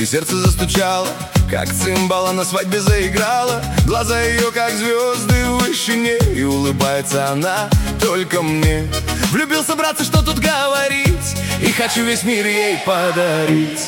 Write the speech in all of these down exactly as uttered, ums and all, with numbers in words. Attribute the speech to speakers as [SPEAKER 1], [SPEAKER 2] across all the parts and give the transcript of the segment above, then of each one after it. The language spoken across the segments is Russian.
[SPEAKER 1] И сердце застучало, как цимбал, на свадьбе заиграла. Глаза ее, как звезды в вышине, и улыбается она только мне. Влюбился, братцы, что тут говорить, и хочу весь мир ей подарить.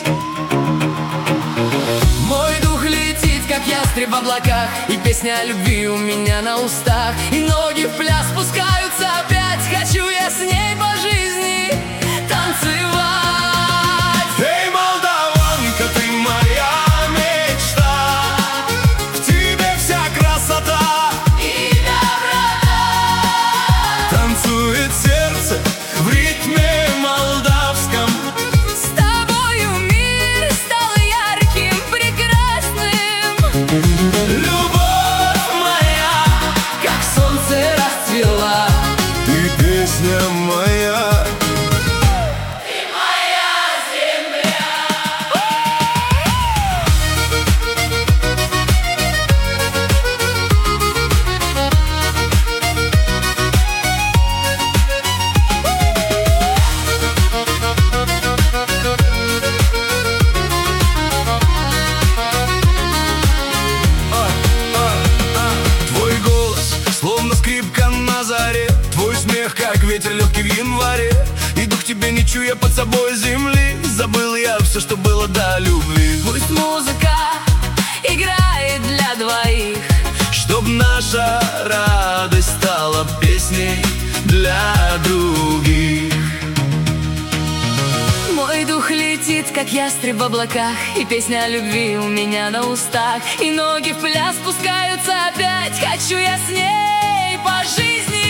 [SPEAKER 1] Мой дух летит, как ястреб в облаках, и песня о любви у меня на устах. И ноги в пляс спускаются опять, хочу я с ней по жизни танцевать. Эй, молдаванка, ты моя мечта, в тебе вся красота и доброта. Танцует сердце в ритме молдавском.
[SPEAKER 2] С тобою мир стал ярким, прекрасным.
[SPEAKER 1] Любовь моя,
[SPEAKER 2] Как солнце расцвела,
[SPEAKER 1] ты песня моя.
[SPEAKER 2] ты моя земля.
[SPEAKER 1] Твой голос, словно скрипка на заре, твой смех, как ветер легкий в январе. И дух тебе не чуя под собой земли, забыл я все, что было до любви.
[SPEAKER 2] Пусть музыка играет для двоих,
[SPEAKER 1] Чтоб наша радость стала песней для других.
[SPEAKER 2] мой дух летит, как ястреб в облаках, и песня о любви у меня на устах. И ноги в пляс спускаются опять, хочу я с ней по жизни